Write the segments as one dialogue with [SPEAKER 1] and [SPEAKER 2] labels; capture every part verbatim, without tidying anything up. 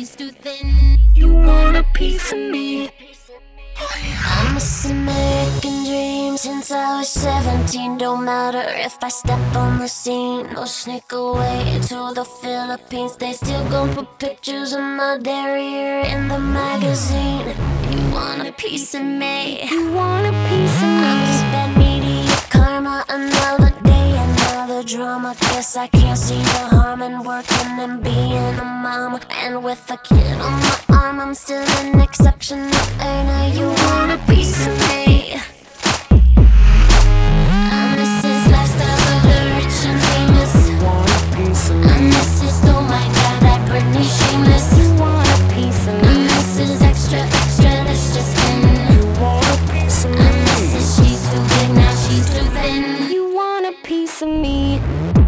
[SPEAKER 1] she's too thin. You want a piece of me. I'm missing American dreams since I was seventeen. Don't matter if I step on the scene or sneak away to the Philippines. They still gon' put pictures of my derriere in the magazine. You want a piece of me. You want a piece of me. I'm just bad media karma. Another day, another drama. Guess I can't see the harm in working and being a mom. And with a kid on my arm, I'm still an exceptional earner. You want a piece of me. I'm Missus Lifestyle of the rich and famous. I'm Missus Oh my God, that Britney Shameless. You want a piece of me. I'm Missus Extra, extra, that's just in. You want a piece of me. I'm Missus She's too big, now she's too thin. You want a piece of me.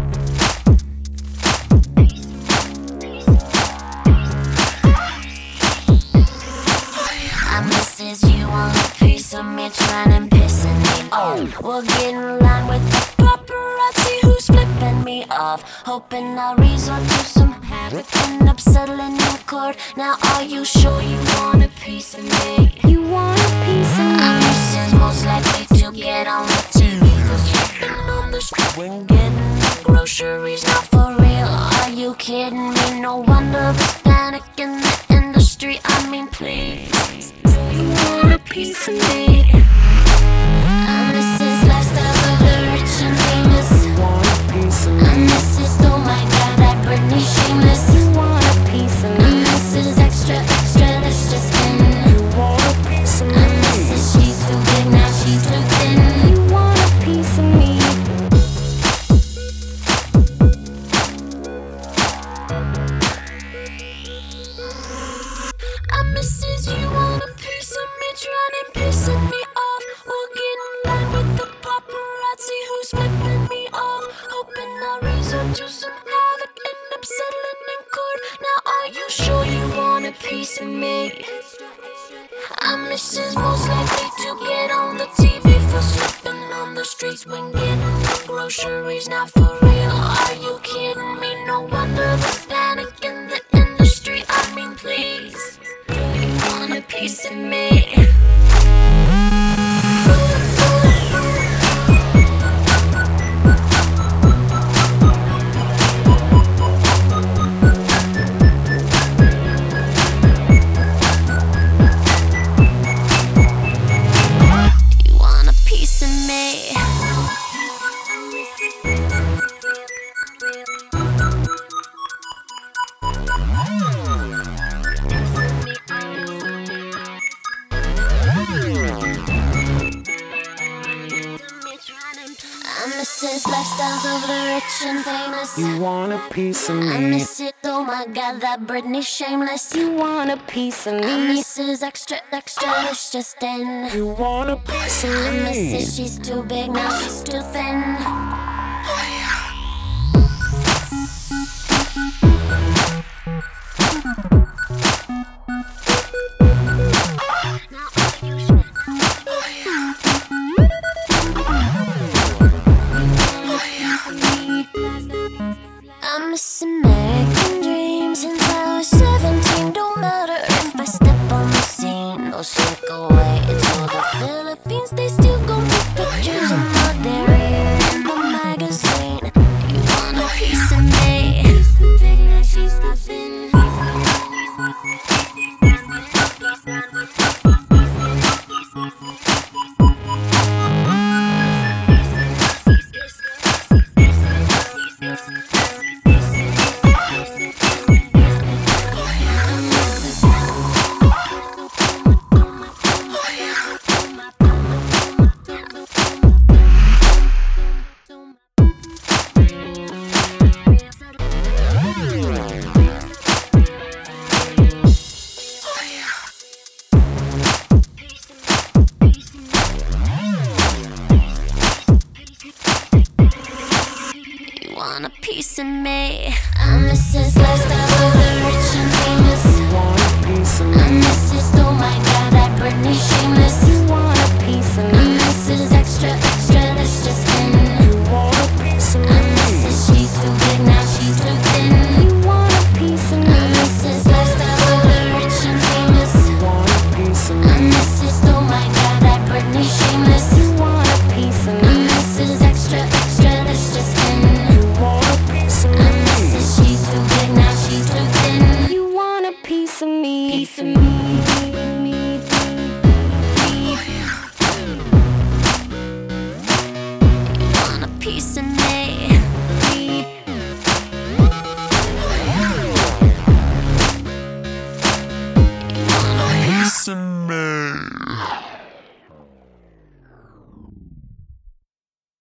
[SPEAKER 1] I'm Missus You want a piece of me, trying and pissing me off. We'll get in line with the paparazzi who's flipping me off. Hoping I'll resort to some havoc, end up settling in court. Now are you sure you want a piece of me? You want a piece of me. I'm Missus Most likely to get on the T V for sleeping on the street when getting the groceries. Not for real, are you kidding me? No wonder there's panic in the industry. I mean, please, you want a piece of me. I'm Missus Lifestyle of the rich and famous. I'm Missus Oh my God, that Britney Shameless. You want a piece of me. I'm Missus Extra, extra, that's just in. I'm Missus She's too big, now she's too thin. You want a piece of me. I'm Missus You want a piece of me, trying and pissing me off. We'll get in line with the paparazzi who's flipping me off. Hoping I'll resort to some havoc, end up settling in court. Now are you sure you want a piece of me? I'm Missus Most likely to get on the T V for slipping on the streets when getting the groceries. Not for real, are you kidding me? No wonder there's panic in the industry. I mean, please, you want a piece of me. You want a piece of me. I'm Missus Lifestyles of the rich and famous.
[SPEAKER 2] You want a piece of
[SPEAKER 1] I'm
[SPEAKER 2] me.
[SPEAKER 1] Missus Oh my God, that Britney Shameless. You want a piece of me. I'm Missus Extra, extra, that's just in.
[SPEAKER 2] You want a piece of
[SPEAKER 1] I'm
[SPEAKER 2] me.
[SPEAKER 1] Missus She's too big, now she's too thin. I'm missing American dreams since I was seventeen. Don't matter if I step on the scene or sneak away to the Philippines. They still gon' put pictures of my derriere in the magazine. You want a piece of me. She's too big, now she's too thin. Want a piece of me. I'm Missus